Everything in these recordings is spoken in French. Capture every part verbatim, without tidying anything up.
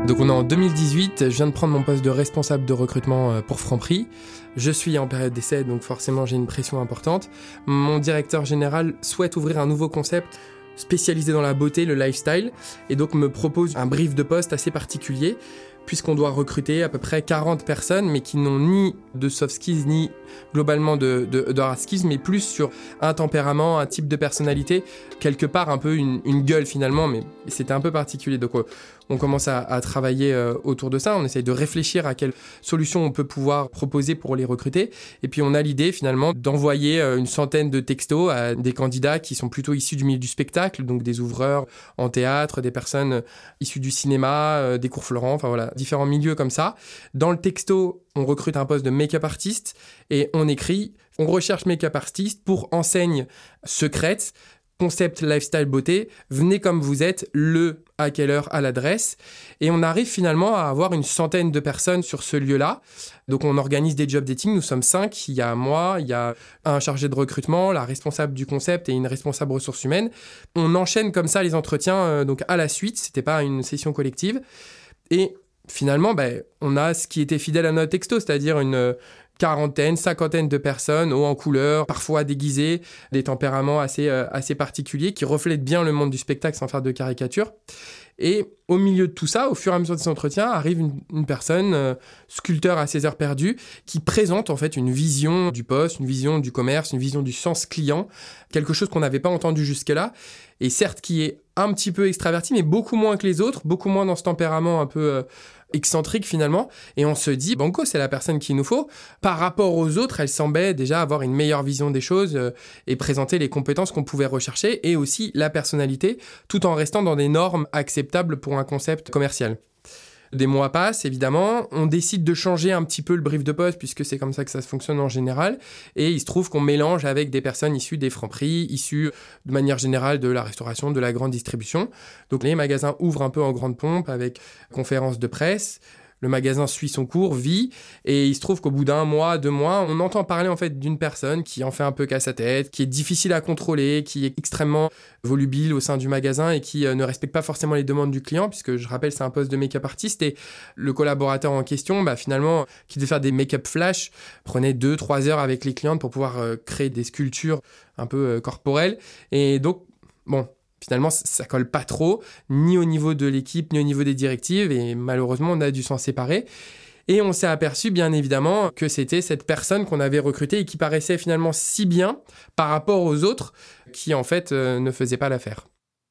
Donc on est en deux mille dix-huit, je viens de prendre mon poste de responsable de recrutement pour Franprix. Je suis en période d'essai, donc forcément j'ai une pression importante. Mon directeur général souhaite ouvrir un nouveau concept spécialisé dans la beauté, le lifestyle, et donc me propose un brief de poste assez particulier, puisqu'on doit recruter à peu près quarante personnes, mais qui n'ont ni de soft skills, ni globalement de, de, de hard skills, mais plus sur un tempérament, un type de personnalité, quelque part un peu une, une gueule finalement, mais c'était un peu particulier. Donc on commence à, à travailler euh, autour de ça, on essaye de réfléchir à quelles solutions on peut pouvoir proposer pour les recruter, et puis on a l'idée finalement d'envoyer euh, une centaine de textos à des candidats qui sont plutôt issus du milieu du spectacle, donc des ouvreurs en théâtre, des personnes euh, issues du cinéma, euh, des cours Florent, enfin voilà, différents milieux comme ça. Dans le texto, on recrute un poste de make-up artiste et on écrit « On recherche make-up artiste pour enseigne secrète, concept lifestyle beauté, venez comme vous êtes, le à quelle heure, à l'adresse ». Et on arrive finalement à avoir une centaine de personnes sur ce lieu-là. Donc on organise des job dating, nous sommes cinq, il y a moi, il y a un chargé de recrutement, la responsable du concept et une responsable ressources humaines. On enchaîne comme ça les entretiens euh, donc à la suite, c'était pas une session collective. Et finalement, ben, on a ce qui était fidèle à notre texto, c'est-à-dire une quarantaine, cinquantaine de personnes, haut en couleur, parfois déguisées, des tempéraments assez, euh, assez particuliers qui reflètent bien le monde du spectacle sans faire de caricature. Et au milieu de tout ça, au fur et à mesure de ces entretiens, arrive une, une personne, euh, sculpteur à ses heures perdues, qui présente en fait une vision du poste, une vision du commerce, une vision du sens client, quelque chose qu'on n'avait pas entendu jusque-là, et certes qui est un petit peu extraverti, mais beaucoup moins que les autres, beaucoup moins dans ce tempérament un peu euh, excentrique finalement, et on se dit, banco, c'est la personne qu'il nous faut. Par rapport aux autres, elle semblait déjà avoir une meilleure vision des choses euh, et présenter les compétences qu'on pouvait rechercher, et aussi la personnalité, tout en restant dans des normes acceptables pour un concept commercial. Des mois passent, évidemment, on décide de changer un petit peu le brief de poste, puisque c'est comme ça que ça fonctionne en général, et il se trouve qu'on mélange avec des personnes issues des Franprix, issues de manière générale de la restauration, de la grande distribution. Donc les magasins ouvrent un peu en grande pompe avec conférences de presse. Le magasin suit son cours, vit, et il se trouve qu'au bout d'un mois, deux mois, on entend parler en fait d'une personne qui en fait un peu qu'à sa tête, qui est difficile à contrôler, qui est extrêmement volubile au sein du magasin et qui euh, ne respecte pas forcément les demandes du client, puisque je rappelle, c'est un poste de make-up artiste, et le collaborateur en question, bah, finalement, qui devait faire des make-up flash, prenait deux, trois heures avec les clientes pour pouvoir euh, créer des sculptures un peu euh, corporelles. Et donc, bon... Finalement, ça colle pas trop, ni au niveau de l'équipe, ni au niveau des directives, et malheureusement, on a dû s'en séparer. Et on s'est aperçu, bien évidemment, que c'était cette personne qu'on avait recrutée et qui paraissait finalement si bien par rapport aux autres, qui en fait euh, ne faisaient pas l'affaire.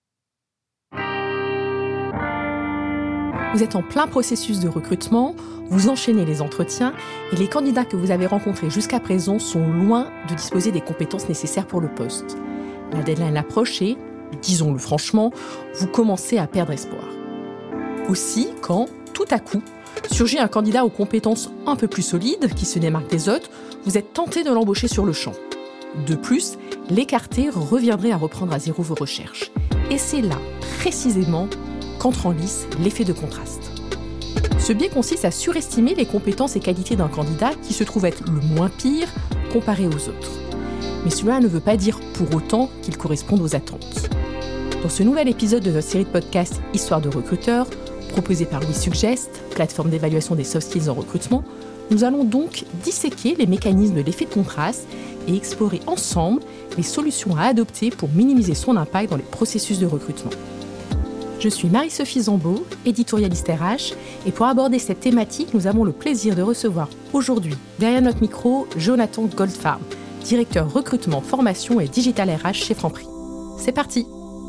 Vous êtes en plein processus de recrutement, vous enchaînez les entretiens, et les candidats que vous avez rencontrés jusqu'à présent sont loin de disposer des compétences nécessaires pour le poste. La deadline approche et, disons-le franchement, vous commencez à perdre espoir. Aussi, quand, tout à coup, surgit un candidat aux compétences un peu plus solides, qui se démarque des autres, vous êtes tenté de l'embaucher sur le champ. De plus, l'écarter reviendrait à reprendre à zéro vos recherches. Et c'est là, précisément, qu'entre en lice l'effet de contraste. Ce biais consiste à surestimer les compétences et qualités d'un candidat qui se trouve être le moins pire comparé aux autres. Mais cela ne veut pas dire pour autant qu'il corresponde aux attentes. Dans ce nouvel épisode de notre série de podcasts Histoire de recruteurs, proposé par WeSuggest, plateforme d'évaluation des soft skills en recrutement, nous allons donc disséquer les mécanismes de l'effet de contraste et explorer ensemble les solutions à adopter pour minimiser son impact dans les processus de recrutement. Je suis Marie-Sophie Zambeau, éditorialiste R H, et pour aborder cette thématique, nous avons le plaisir de recevoir aujourd'hui, derrière notre micro, Jonathan Goldfarb, directeur recrutement, formation et digital R H chez Franprix. C'est parti!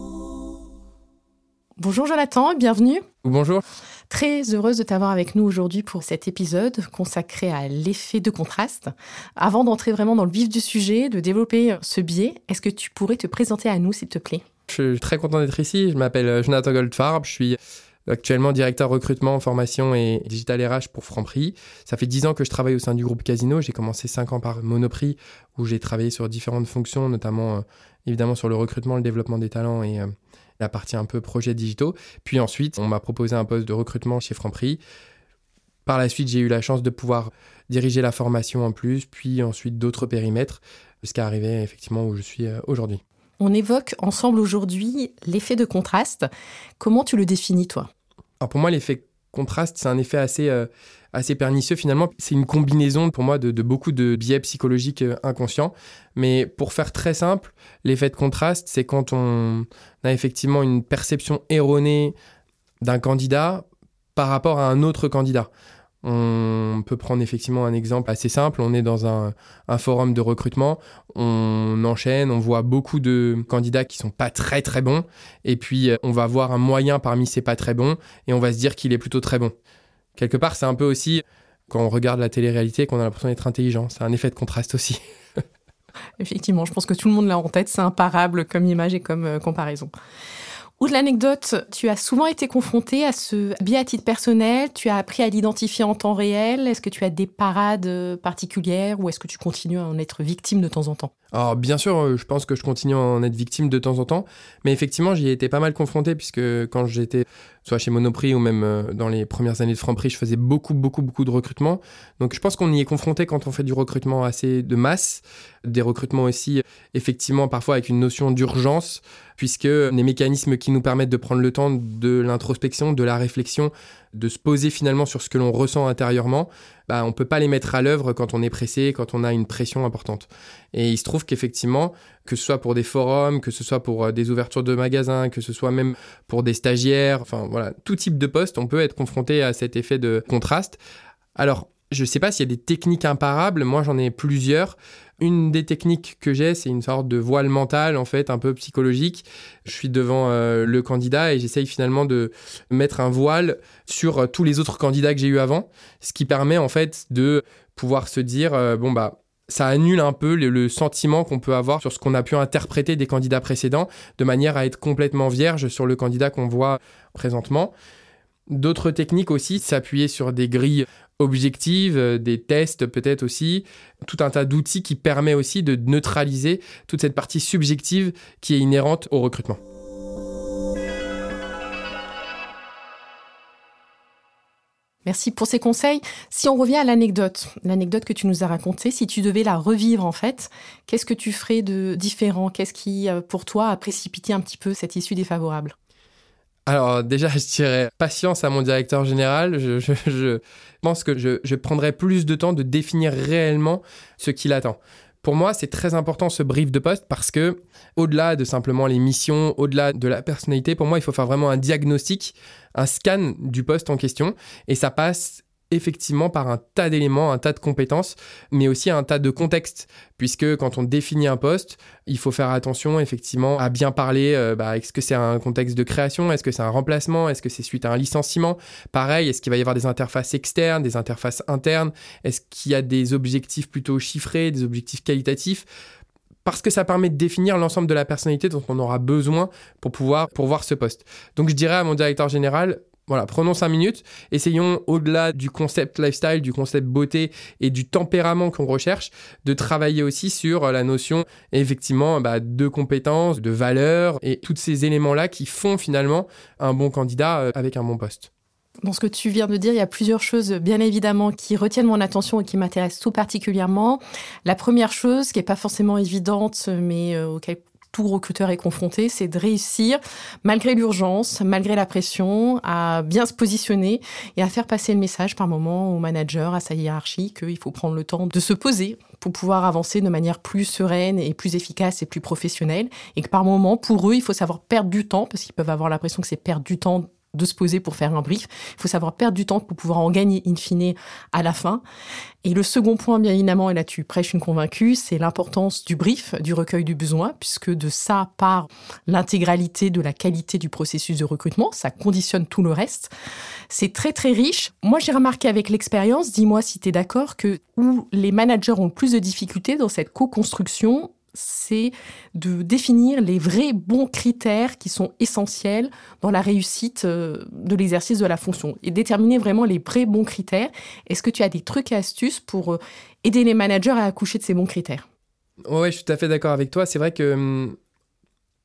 Bonjour Jonathan, bienvenue. Bonjour. Très heureuse de t'avoir avec nous aujourd'hui pour cet épisode consacré à l'effet de contraste. Avant d'entrer vraiment dans le vif du sujet, de développer ce biais, est-ce que tu pourrais te présenter à nous, s'il te plaît ? Je suis très content d'être ici. Je m'appelle Jonathan Goldfarb. Je suis actuellement directeur recrutement, formation et digital R H pour Franprix. Ça fait dix ans que je travaille au sein du groupe Casino. J'ai commencé cinq ans par Monoprix, où j'ai travaillé sur différentes fonctions, notamment euh, évidemment sur le recrutement, le développement des talents et euh, la partie un peu projets digitaux. Puis ensuite, on m'a proposé un poste de recrutement chez Franprix. Par la suite, j'ai eu la chance de pouvoir diriger la formation en plus, puis ensuite d'autres périmètres, jusqu'à arriver effectivement où je suis euh, aujourd'hui. On évoque ensemble aujourd'hui l'effet de contraste. Comment tu le définis, toi ? Alors pour moi, l'effet contraste, c'est un effet assez, euh, assez pernicieux finalement. C'est une combinaison pour moi de, de beaucoup de biais psychologiques euh, inconscients. Mais pour faire très simple, l'effet de contraste, c'est quand on a effectivement une perception erronée d'un candidat par rapport à un autre candidat. On peut prendre effectivement un exemple assez simple. On est dans un, un forum de recrutement, on enchaîne, on voit beaucoup de candidats qui sont pas très très bons, et puis on va voir un moyen parmi ces pas très bons, et on va se dire qu'il est plutôt très bon. Quelque part, c'est un peu aussi, quand on regarde la télé-réalité, qu'on a l'impression d'être intelligent. C'est un effet de contraste aussi. Effectivement, je pense que tout le monde l'a en tête, c'est imparable comme image et comme euh, comparaison. Outre l'anecdote, tu as souvent été confronté à ce biais à titre personnel, tu as appris à l'identifier en temps réel. Est-ce que tu as des parades particulières ou est-ce que tu continues à en être victime de temps en temps ? Alors bien sûr, je pense que je continue à en être victime de temps en temps, mais effectivement j'y ai été pas mal confronté puisque quand j'étais soit chez Monoprix ou même dans les premières années de Franprix, je faisais beaucoup beaucoup beaucoup de recrutement. Donc je pense qu'on y est confronté quand on fait du recrutement assez de masse, des recrutements aussi effectivement parfois avec une notion d'urgence, puisque les mécanismes qui nous permettent de prendre le temps de l'introspection, de la réflexion, de se poser finalement sur ce que l'on ressent intérieurement, bah, on ne peut pas les mettre à l'œuvre quand on est pressé, quand on a une pression importante. Et il se trouve qu'effectivement, que ce soit pour des forums, que ce soit pour des ouvertures de magasins, que ce soit même pour des stagiaires, enfin voilà, tout type de poste, on peut être confronté à cet effet de contraste. Alors, je ne sais pas s'il y a des techniques imparables, moi j'en ai plusieurs. Une des techniques que j'ai, c'est une sorte de voile mental, en fait, un peu psychologique. Je suis devant euh, le candidat et j'essaye finalement de mettre un voile sur euh, tous les autres candidats que j'ai eu avant, ce qui permet en fait de pouvoir se dire, euh, bon bah, ça annule un peu le, le sentiment qu'on peut avoir sur ce qu'on a pu interpréter des candidats précédents, de manière à être complètement vierge sur le candidat qu'on voit présentement. D'autres techniques aussi, s'appuyer sur des grilles objectives, des tests peut-être aussi, tout un tas d'outils qui permet aussi de neutraliser toute cette partie subjective qui est inhérente au recrutement. Merci pour ces conseils. Si on revient à l'anecdote, l'anecdote que tu nous as racontée, si tu devais la revivre en fait, qu'est-ce que tu ferais de différent ? Qu'est-ce qui, pour toi, a précipité un petit peu cette issue défavorable ? Alors déjà, je dirais patience à mon directeur général. Je, je, je pense que je, je prendrais plus de temps de définir réellement ce qu'il attend. Pour moi, c'est très important ce brief de poste parce que, au-delà de simplement les missions, au-delà de la personnalité, pour moi, il faut faire vraiment un diagnostic, un scan du poste en question. Et ça passe effectivement par un tas d'éléments, un tas de compétences, mais aussi un tas de contextes, puisque quand on définit un poste, il faut faire attention effectivement à bien parler, euh, bah, est-ce que c'est un contexte de création, est-ce que c'est un remplacement, est-ce que c'est suite à un licenciement, pareil, est-ce qu'il va y avoir des interfaces externes, des interfaces internes, est-ce qu'il y a des objectifs plutôt chiffrés, des objectifs qualitatifs, parce que ça permet de définir l'ensemble de la personnalité dont on aura besoin pour pouvoir pourvoir ce poste. Donc je dirais à mon directeur général, voilà, prenons cinq minutes, essayons au-delà du concept lifestyle, du concept beauté et du tempérament qu'on recherche, de travailler aussi sur la notion effectivement bah, de compétences, de valeurs et tous ces éléments-là qui font finalement un bon candidat avec un bon poste. Dans ce que tu viens de dire, il y a plusieurs choses, bien évidemment, qui retiennent mon attention et qui m'intéressent tout particulièrement. La première chose, qui n'est pas forcément évidente, mais euh, auquel tout recruteur est confronté, c'est de réussir, malgré l'urgence, malgré la pression, à bien se positionner et à faire passer le message par moment au manager, à sa hiérarchie, qu'il faut prendre le temps de se poser pour pouvoir avancer de manière plus sereine et plus efficace et plus professionnelle. Et que par moment, pour eux, il faut savoir perdre du temps, parce qu'ils peuvent avoir l'impression que c'est perdre du temps de se poser pour faire un brief. Il faut savoir perdre du temps pour pouvoir en gagner in fine à la fin. Et le second point, bien évidemment, et là tu prêches une convaincue, c'est l'importance du brief, du recueil du besoin, puisque de ça part l'intégralité de la qualité du processus de recrutement. Ça conditionne tout le reste. C'est très, très riche. Moi, j'ai remarqué avec l'expérience, dis-moi si tu es d'accord, que où les managers ont le plus de difficultés dans cette co-construction, c'est de définir les vrais bons critères qui sont essentiels dans la réussite de l'exercice de la fonction et déterminer vraiment les vrais bons critères. Est-ce que tu as des trucs et astuces pour aider les managers à accoucher de ces bons critères ? Oui, je suis tout à fait d'accord avec toi. C'est vrai que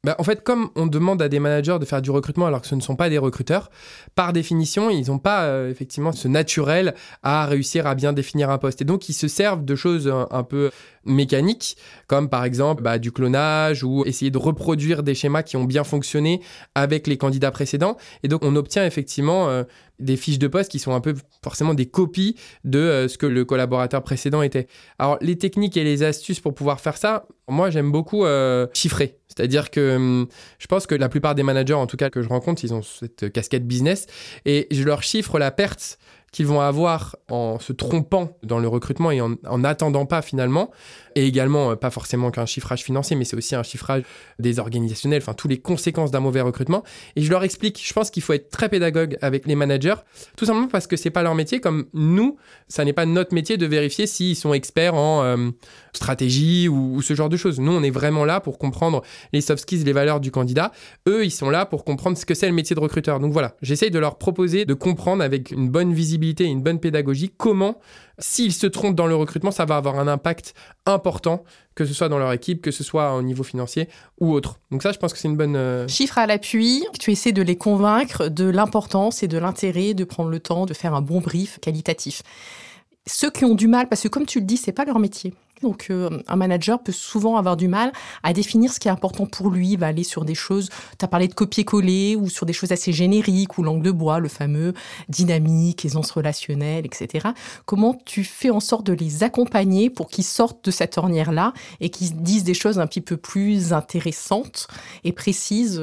Bah, en fait, comme on demande à des managers de faire du recrutement alors que ce ne sont pas des recruteurs, par définition, ils n'ont pas euh, effectivement ce naturel à réussir à bien définir un poste. Et donc, ils se servent de choses un, un peu mécaniques, comme par exemple bah, du clonage ou essayer de reproduire des schémas qui ont bien fonctionné avec les candidats précédents. Et donc, on obtient effectivement euh, des fiches de poste qui sont un peu forcément des copies de euh, ce que le collaborateur précédent était. Alors, les techniques et les astuces pour pouvoir faire ça, moi, j'aime beaucoup euh, chiffrer. C'est-à-dire que hum, je pense que la plupart des managers, en tout cas que je rencontre, ils ont cette casquette business et je leur chiffre la perte qu'ils vont avoir en se trompant dans le recrutement et en, en attendant pas finalement, et également euh, pas forcément qu'un chiffrage financier, mais c'est aussi un chiffrage des organisationnels, enfin toutes les conséquences d'un mauvais recrutement. Et je leur explique, je pense qu'il faut être très pédagogue avec les managers, tout simplement parce que c'est pas leur métier, comme nous, ça n'est pas notre métier de vérifier s'ils sont experts en euh, stratégie ou, ou ce genre de choses. Nous, on est vraiment là pour comprendre les soft skills, les valeurs du candidat. Eux, ils sont là pour comprendre ce que c'est le métier de recruteur. Donc voilà, j'essaye de leur proposer de comprendre avec une bonne visibilité et une bonne pédagogie comment, s'ils se trompent dans le recrutement, ça va avoir un impact important, que ce soit dans leur équipe, que ce soit au niveau financier ou autre. Donc ça, je pense que c'est une bonne... Euh... Chiffres à l'appui, tu essaies de les convaincre de l'importance et de l'intérêt de prendre le temps de faire un bon brief qualitatif. Ceux qui ont du mal, parce que comme tu le dis, c'est pas leur métier. Donc, euh, un manager peut souvent avoir du mal à définir ce qui est important pour lui. Il va aller sur des choses, tu as parlé de copier-coller, ou sur des choses assez génériques, ou langue de bois, le fameux dynamique, aisance relationnelle, et cetera. Comment tu fais en sorte de les accompagner pour qu'ils sortent de cette ornière-là et qu'ils disent des choses un petit peu plus intéressantes et précises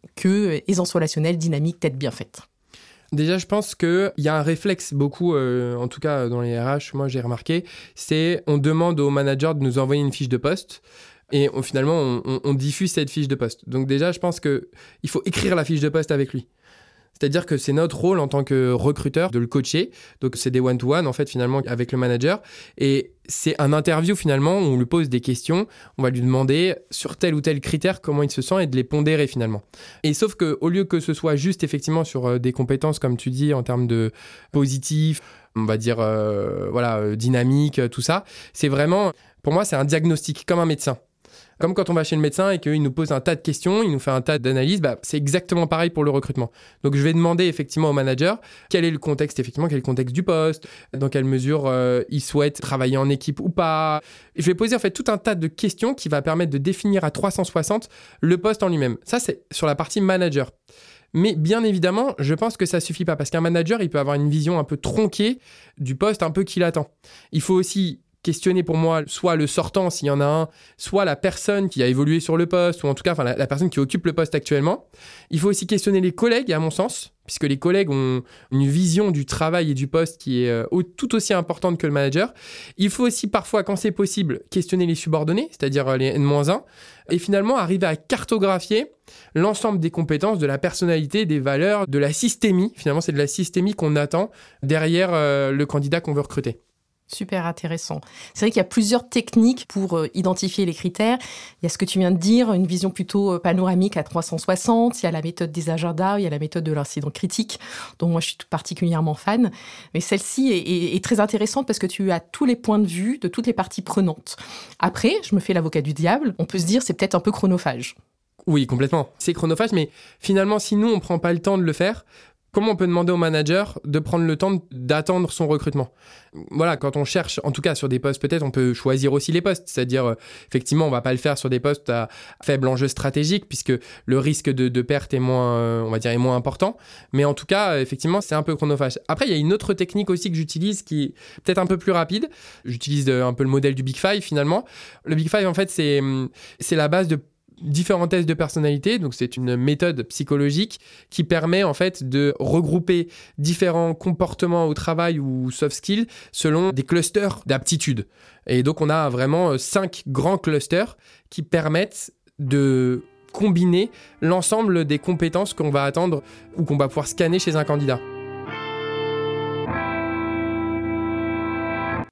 que aisance relationnelle, dynamique, tête bien faite? Déjà, je pense qu'il y a un réflexe beaucoup, euh, en tout cas dans les R H, moi j'ai remarqué, c'est on demande au manager de nous envoyer une fiche de poste et on, finalement on, on, on diffuse cette fiche de poste. Donc déjà, je pense qu'il faut écrire la fiche de poste avec lui. C'est-à-dire que c'est notre rôle en tant que recruteur de le coacher. Donc, c'est des one-to-one, en fait, finalement, avec le manager. Et c'est un interview, finalement, où on lui pose des questions. On va lui demander, sur tel ou tel critère, comment il se sent et de les pondérer, finalement. Et sauf qu'au lieu que ce soit juste, effectivement, sur des compétences, comme tu dis, en termes de positif, on va dire, euh, voilà, euh, dynamique, tout ça, c'est vraiment, pour moi, c'est un diagnostic, comme un médecin. Comme quand on va chez le médecin et qu'il nous pose un tas de questions, il nous fait un tas d'analyses, bah, c'est exactement pareil pour le recrutement. Donc, je vais demander effectivement au manager quel est le contexte, effectivement, quel est le contexte du poste, dans quelle mesure euh, il souhaite travailler en équipe ou pas. Je vais poser en fait tout un tas de questions qui va permettre de définir à trois cent soixante le poste en lui-même. Ça, c'est sur la partie manager. Mais bien évidemment, je pense que ça suffit pas parce qu'un manager, il peut avoir une vision un peu tronquée du poste un peu qu'il attend. Il faut aussi questionner pour moi soit le sortant s'il y en a un, soit la personne qui a évolué sur le poste, ou en tout cas enfin, la, la personne qui occupe le poste actuellement. Il faut aussi questionner les collègues, à mon sens, puisque les collègues ont une vision du travail et du poste qui est euh, tout aussi importante que le manager. Il faut aussi parfois, quand c'est possible, questionner les subordonnés, c'est-à-dire euh, les N moins un, et finalement arriver à cartographier l'ensemble des compétences, de la personnalité, des valeurs, de la systémie. Finalement, c'est de la systémie qu'on attend derrière euh, le candidat qu'on veut recruter. Super intéressant. C'est vrai qu'il y a plusieurs techniques pour euh, identifier les critères. Il y a ce que tu viens de dire, une vision plutôt euh, panoramique à trois cent soixante. Il y a la méthode des agendas, il y a la méthode de l'incident critique, dont moi je suis tout particulièrement fan. Mais celle-ci est, est, est très intéressante parce que tu as tous les points de vue de toutes les parties prenantes. Après, je me fais l'avocat du diable, on peut se dire c'est peut-être un peu chronophage. Oui, complètement. C'est chronophage, mais finalement, si nous, on ne prend pas le temps de le faire, comment on peut demander au manager de prendre le temps d'attendre son recrutement ? Voilà, quand on cherche, en tout cas sur des postes, peut-être on peut choisir aussi les postes. C'est-à-dire, euh, effectivement, on ne va pas le faire sur des postes à faible enjeu stratégique puisque le risque de, de perte est moins, euh, on va dire, est moins important. Mais en tout cas, euh, effectivement, c'est un peu chronophage. Après, il y a une autre technique aussi que j'utilise qui est peut-être un peu plus rapide. J'utilise euh, un peu le modèle du Big Five finalement. Le Big Five, en fait, c'est, c'est la base de différents tests de personnalité, donc c'est une méthode psychologique qui permet en fait de regrouper différents comportements au travail ou soft skills selon des clusters d'aptitudes. Et donc on a vraiment cinq grands clusters qui permettent de combiner l'ensemble des compétences qu'on va attendre ou qu'on va pouvoir scanner chez un candidat. Pour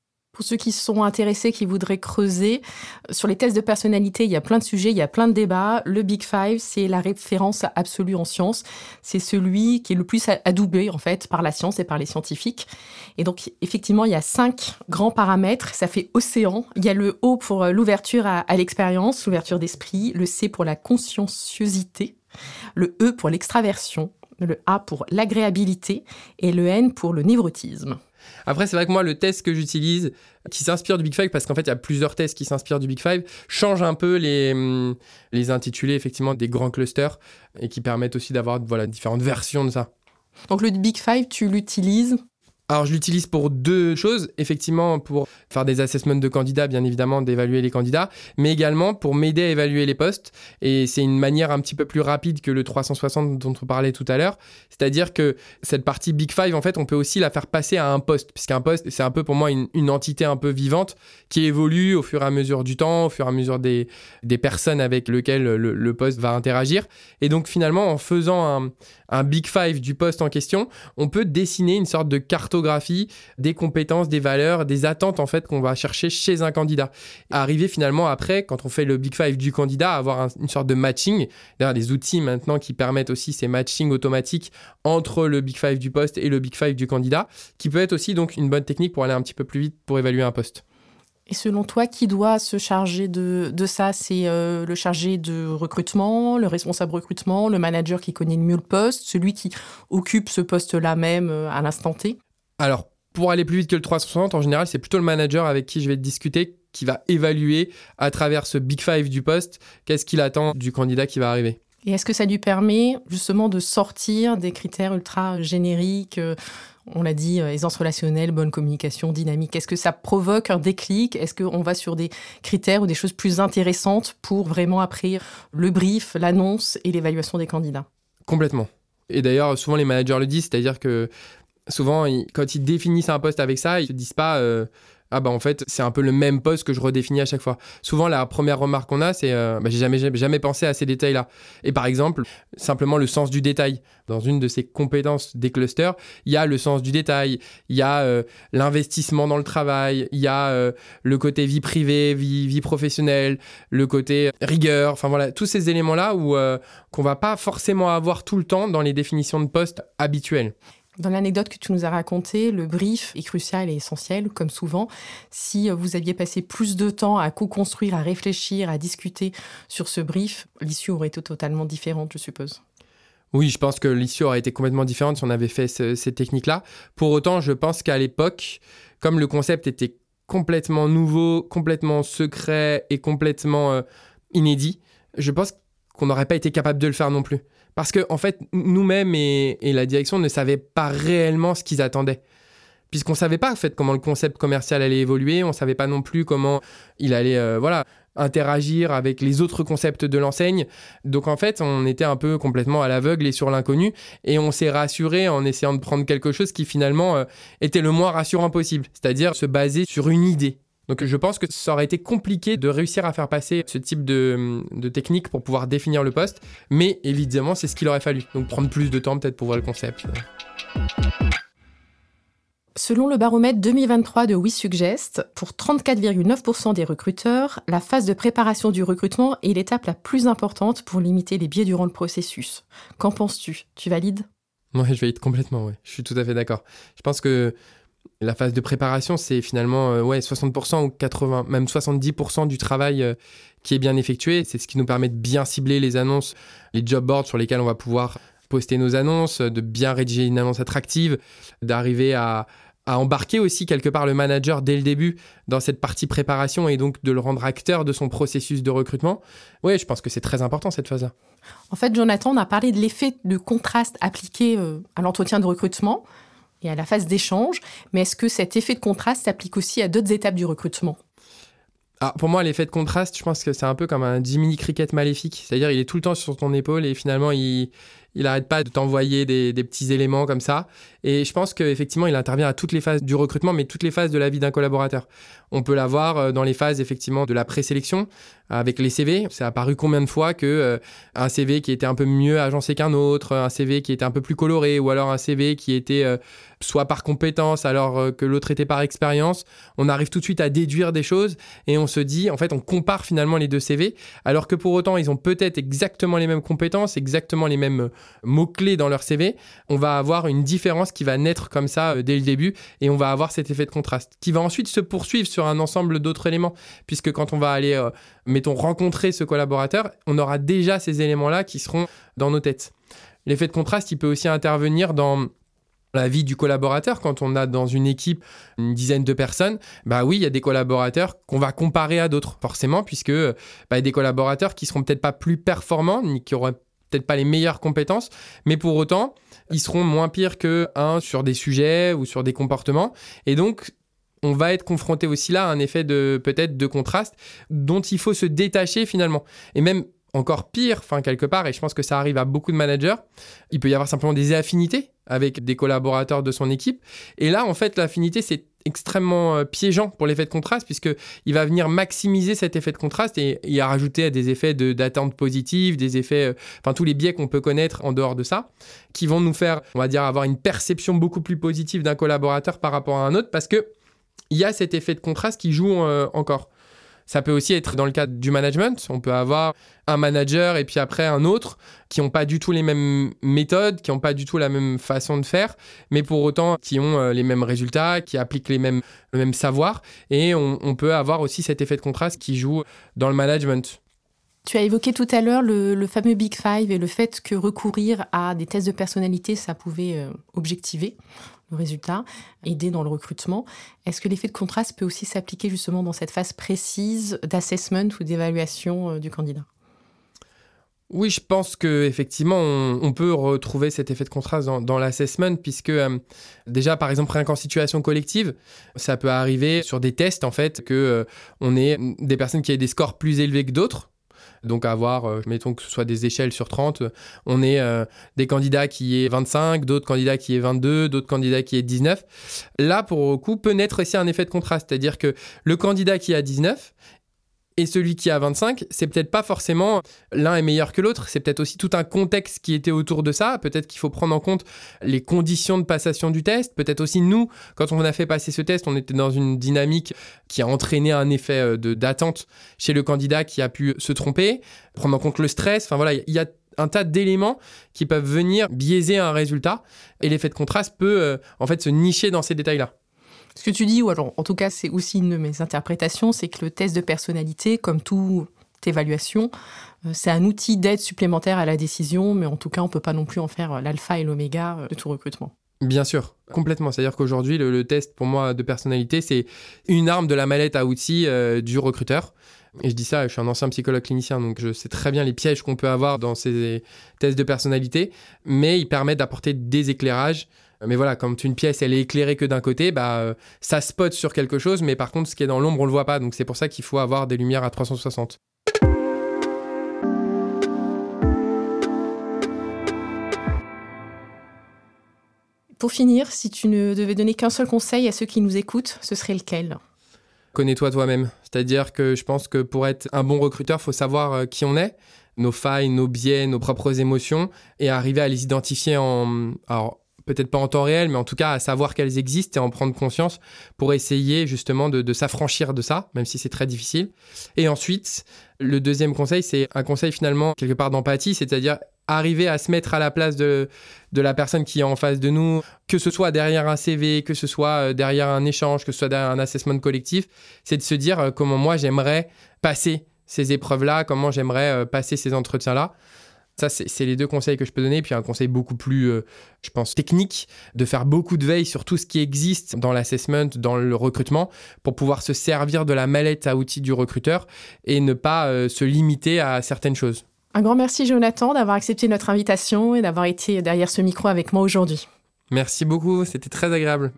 ceux qui sont intéressés, qui voudraient creuser, sur les tests de personnalité, il y a plein de sujets, il y a plein de débats. Le Big Five, c'est la référence absolue en sciences. C'est celui qui est le plus adoubé, en fait, par la science et par les scientifiques. Et donc, effectivement, il y a cinq grands paramètres. Ça fait océan. Il y a le O pour l'ouverture à, à l'expérience, l'ouverture d'esprit. Le C pour la conscienciosité. Le E pour l'extraversion. Le A pour l'agréabilité. Et le N pour le névrotisme. Après, c'est vrai que moi, le test que j'utilise, qui s'inspire du Big Five, parce qu'en fait, il y a plusieurs tests qui s'inspirent du Big Five, change un peu les, les intitulés, effectivement, des grands clusters et qui permettent aussi d'avoir voilà, différentes versions de ça. Donc, le Big Five, tu l'utilises ? Alors, je l'utilise pour deux choses. Effectivement, pour faire des assessments de candidats, bien évidemment, d'évaluer les candidats, mais également pour m'aider à évaluer les postes. Et c'est une manière un petit peu plus rapide que le trois cent soixante dont on parlait tout à l'heure. C'est-à-dire que cette partie Big Five, en fait, on peut aussi la faire passer à un poste, puisqu'un poste, c'est un peu pour moi une, une entité un peu vivante qui évolue au fur et à mesure du temps, au fur et à mesure des, des personnes avec lesquelles le, le poste va interagir. Et donc, finalement, en faisant un, un Big Five du poste en question, on peut dessiner une sorte de cartographie des compétences, des valeurs, des attentes en fait qu'on va chercher chez un candidat. Arriver finalement après, quand on fait le Big Five du candidat, à avoir un, une sorte de matching. D'ailleurs, des outils maintenant qui permettent aussi ces matchings automatiques entre le Big Five du poste et le Big Five du candidat, qui peut être aussi donc une bonne technique pour aller un petit peu plus vite pour évaluer un poste. Et selon toi, qui doit se charger de, de ça ? C'est euh, le chargé de recrutement, le responsable recrutement, le manager qui connaît le mieux le poste, celui qui occupe ce poste-là même euh, à l'instant T ? Alors, pour aller plus vite que le trois cent soixante, en général, c'est plutôt le manager avec qui je vais discuter qui va évaluer à travers ce Big Five du poste qu'est-ce qu'il attend du candidat qui va arriver. Et est-ce que ça lui permet justement de sortir des critères ultra génériques, euh, on l'a dit, euh, aisance relationnelle, bonne communication, dynamique. Est-ce que ça provoque un déclic ? Est-ce qu'on va sur des critères ou des choses plus intéressantes pour vraiment après le brief, l'annonce et l'évaluation des candidats ? Complètement. Et d'ailleurs, souvent les managers le disent, c'est-à-dire que souvent, ils, quand ils définissent un poste avec ça, ils ne disent pas euh, « Ah bah en fait, c'est un peu le même poste que je redéfinis à chaque fois ». Souvent, la première remarque qu'on a, c'est euh, bah, « J'ai jamais, jamais, jamais pensé à ces détails-là ». Et par exemple, simplement le sens du détail. Dans une de ces compétences des clusters, il y a le sens du détail, il y a euh, l'investissement dans le travail, il y a euh, le côté vie privée, vie, vie professionnelle, le côté rigueur, enfin voilà, tous ces éléments-là où, euh, qu'on ne va pas forcément avoir tout le temps dans les définitions de poste habituelles. Dans l'anecdote que tu nous as racontée, le brief est crucial et essentiel, comme souvent. Si vous aviez passé plus de temps à co-construire, à réfléchir, à discuter sur ce brief, l'issue aurait été totalement différente, je suppose. Oui, je pense que l'issue aurait été complètement différente si on avait fait ce, ces techniques-là. Pour autant, je pense qu'à l'époque, comme le concept était complètement nouveau, complètement secret et complètement euh, inédit, je pense qu'on n'aurait pas été capable de le faire non plus. Parce qu'en en fait, nous-mêmes et, et la direction ne savaient pas réellement ce qu'ils attendaient. Puisqu'on ne savait pas en fait, comment le concept commercial allait évoluer, on ne savait pas non plus comment il allait euh, voilà, interagir avec les autres concepts de l'enseigne. Donc en fait, on était un peu complètement à l'aveugle et sur l'inconnu. Et on s'est rassuré en essayant de prendre quelque chose qui finalement euh, était le moins rassurant possible. C'est-à-dire se baser sur une idée. Donc je pense que ça aurait été compliqué de réussir à faire passer ce type de, de technique pour pouvoir définir le poste, mais évidemment c'est ce qu'il aurait fallu, donc prendre plus de temps peut-être pour voir le concept. Selon le baromètre deux mille vingt-trois de WeSuggest, pour trente-quatre virgule neuf pour cent des recruteurs, la phase de préparation du recrutement est l'étape la plus importante pour limiter les biais durant le processus. Qu'en penses-tu ? Tu valides ? Oui, je valide complètement, ouais. Je suis tout à fait d'accord. Je pense que la phase de préparation, c'est finalement euh, ouais, soixante pour cent ou quatre-vingts, même soixante-dix pour cent du travail euh, qui est bien effectué. C'est ce qui nous permet de bien cibler les annonces, les job boards sur lesquels on va pouvoir poster nos annonces, de bien rédiger une annonce attractive, d'arriver à, à embarquer aussi quelque part le manager dès le début dans cette partie préparation et donc de le rendre acteur de son processus de recrutement. Oui, je pense que c'est très important cette phase-là. En fait, Jonathan, on a parlé de l'effet de contraste appliqué euh, à l'entretien de recrutement et à la phase d'échange, mais est-ce que cet effet de contraste s'applique aussi à d'autres étapes du recrutement ? Ah, pour moi, l'effet de contraste, je pense que c'est un peu comme un Jiminy Cricket maléfique. C'est-à-dire, il est tout le temps sur ton épaule et finalement, il, Il n'arrête pas de t'envoyer des, des petits éléments comme ça. Et je pense qu'effectivement, il intervient à toutes les phases du recrutement, mais toutes les phases de la vie d'un collaborateur. On peut l'avoir dans les phases, effectivement, de la présélection, avec les C V. C'est apparu combien de fois que euh, un C V qui était un peu mieux agencé qu'un autre, un C V qui était un peu plus coloré, ou alors un C V qui était euh, soit par compétence, alors euh, que l'autre était par expérience. On arrive tout de suite à déduire des choses et on se dit, en fait, on compare finalement les deux C V, alors que pour autant, ils ont peut-être exactement les mêmes compétences, exactement les mêmes mots-clés dans leur C V. On va avoir une différence qui va naître comme ça euh, dès le début et on va avoir cet effet de contraste qui va ensuite se poursuivre sur un ensemble d'autres éléments, puisque quand on va aller, euh, mettons, rencontrer ce collaborateur, on aura déjà ces éléments-là qui seront dans nos têtes. L'effet de contraste, il peut aussi intervenir dans la vie du collaborateur. Quand on a dans une équipe une dizaine de personnes, bah oui, il y a des collaborateurs qu'on va comparer à d'autres, forcément, puisque bah, il y a des collaborateurs qui seront peut-être pas plus performants, ni qui auront peut-être pas les meilleures compétences, mais pour autant, ils seront moins pires qu'un sur des sujets ou sur des comportements. Et donc, on va être confronté aussi là à un effet de, peut-être, de contraste dont il faut se détacher finalement. Et même encore pire, enfin quelque part, et je pense que ça arrive à beaucoup de managers, il peut y avoir simplement des affinités avec des collaborateurs de son équipe. Et là, en fait, l'affinité, c'est extrêmement piégeant pour l'effet de contraste, puisqu'il va venir maximiser cet effet de contraste et, et à rajouter des effets de, d'attente positive, des effets, enfin tous les biais qu'on peut connaître en dehors de ça, qui vont nous faire, on va dire, avoir une perception beaucoup plus positive d'un collaborateur par rapport à un autre, parce que il y a cet effet de contraste qui joue euh, encore. Ça peut aussi être dans le cadre du management. On peut avoir un manager et puis après un autre qui n'ont pas du tout les mêmes méthodes, qui n'ont pas du tout la même façon de faire, mais pour autant qui ont euh, les mêmes résultats, qui appliquent les mêmes, le même savoir. Et on, on peut avoir aussi cet effet de contraste qui joue dans le management. Tu as évoqué tout à l'heure le, le fameux Big Five et le fait que recourir à des tests de personnalité, ça pouvait euh, objectiver le résultat, aider dans le recrutement. Est-ce que l'effet de contraste peut aussi s'appliquer justement dans cette phase précise d'assessment ou d'évaluation euh, du candidat ? Oui, je pense qu'effectivement, on, on peut retrouver cet effet de contraste dans, dans l'assessment, puisque euh, déjà, par exemple, rien qu'en situation collective, ça peut arriver sur des tests, en fait, qu'on euh, ait des personnes qui aient des scores plus élevés que d'autres. Donc avoir, euh, mettons que ce soit des échelles sur trente, on est euh, des candidats qui aient vingt-cinq, d'autres candidats qui aient vingt-deux, d'autres candidats qui aient dix-neuf. Là, pour le coup, peut naître aussi un effet de contraste, c'est-à-dire que le candidat qui a dix-neuf et celui qui a vingt-cinq, c'est peut-être pas forcément l'un est meilleur que l'autre, c'est peut-être aussi tout un contexte qui était autour de ça, peut-être qu'il faut prendre en compte les conditions de passation du test, peut-être aussi nous, quand on a fait passer ce test, on était dans une dynamique qui a entraîné un effet de, d'attente chez le candidat qui a pu se tromper, prendre en compte le stress, enfin voilà, il y a un tas d'éléments qui peuvent venir biaiser un résultat et l'effet de contraste peut euh, en fait se nicher dans ces détails-là. Ce que tu dis, ou alors en tout cas c'est aussi une de mes interprétations, c'est que le test de personnalité, comme toute évaluation, c'est un outil d'aide supplémentaire à la décision, mais en tout cas on ne peut pas non plus en faire l'alpha et l'oméga de tout recrutement. Bien sûr, complètement. C'est-à-dire qu'aujourd'hui, le, le test pour moi de personnalité, c'est une arme de la mallette à outils euh, du recruteur. Et je dis ça, je suis un ancien psychologue clinicien, donc je sais très bien les pièges qu'on peut avoir dans ces tests de personnalité, mais ils permettent d'apporter des éclairages. Mais voilà, quand une pièce elle est éclairée que d'un côté, bah, euh, ça spot sur quelque chose, mais par contre, ce qui est dans l'ombre, on le voit pas. Donc c'est pour ça qu'il faut avoir des lumières à trois cent soixante. Pour finir, si tu ne devais donner qu'un seul conseil à ceux qui nous écoutent, ce serait lequel ? Connais-toi toi-même. C'est-à-dire que je pense que pour être un bon recruteur, il faut savoir qui on est, nos failles, nos biais, nos propres émotions, et arriver à les identifier en... Alors, peut-être pas en temps réel, mais en tout cas à savoir qu'elles existent et en prendre conscience pour essayer justement de, de s'affranchir de ça, même si c'est très difficile. Et ensuite, le deuxième conseil, c'est un conseil finalement quelque part d'empathie, c'est-à-dire arriver à se mettre à la place de, de la personne qui est en face de nous, que ce soit derrière un C V, que ce soit derrière un échange, que ce soit derrière un assessment collectif, c'est de se dire comment moi j'aimerais passer ces épreuves-là, comment j'aimerais passer ces entretiens-là. Ça, c'est, c'est les deux conseils que je peux donner. Puis un conseil beaucoup plus, euh, je pense, technique, de faire beaucoup de veille sur tout ce qui existe dans l'assessment, dans le recrutement, pour pouvoir se servir de la mallette à outils du recruteur et ne pas euh, se limiter à certaines choses. Un grand merci, Jonathan, d'avoir accepté notre invitation et d'avoir été derrière ce micro avec moi aujourd'hui. Merci beaucoup, c'était très agréable.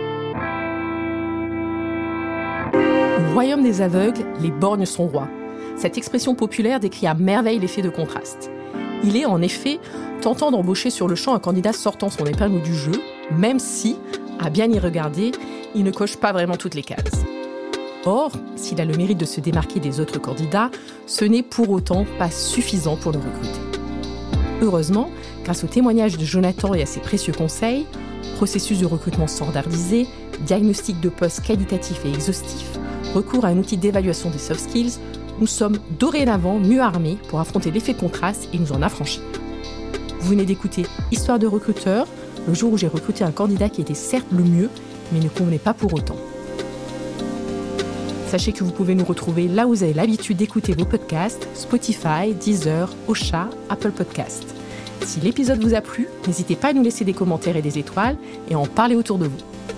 Au royaume des aveugles, les borgnes sont rois. Cette expression populaire décrit à merveille l'effet de contraste. Il est en effet tentant d'embaucher sur le champ un candidat sortant son épingle du jeu, même si, à bien y regarder, il ne coche pas vraiment toutes les cases. Or, s'il a le mérite de se démarquer des autres candidats, ce n'est pour autant pas suffisant pour le recruter. Heureusement, grâce au témoignage de Jonathan et à ses précieux conseils, processus de recrutement standardisé, diagnostic de poste qualitatif et exhaustif, recours à un outil d'évaluation des soft skills, nous sommes dorénavant mieux armés pour affronter l'effet de contraste et nous en affranchir. Vous venez d'écouter Histoire de recruteur, le jour où j'ai recruté un candidat qui était certes le mieux, mais ne convenait pas pour autant. Sachez que vous pouvez nous retrouver là où vous avez l'habitude d'écouter vos podcasts, Spotify, Deezer, Ocha, Apple Podcasts. Si l'épisode vous a plu, n'hésitez pas à nous laisser des commentaires et des étoiles et à en parler autour de vous.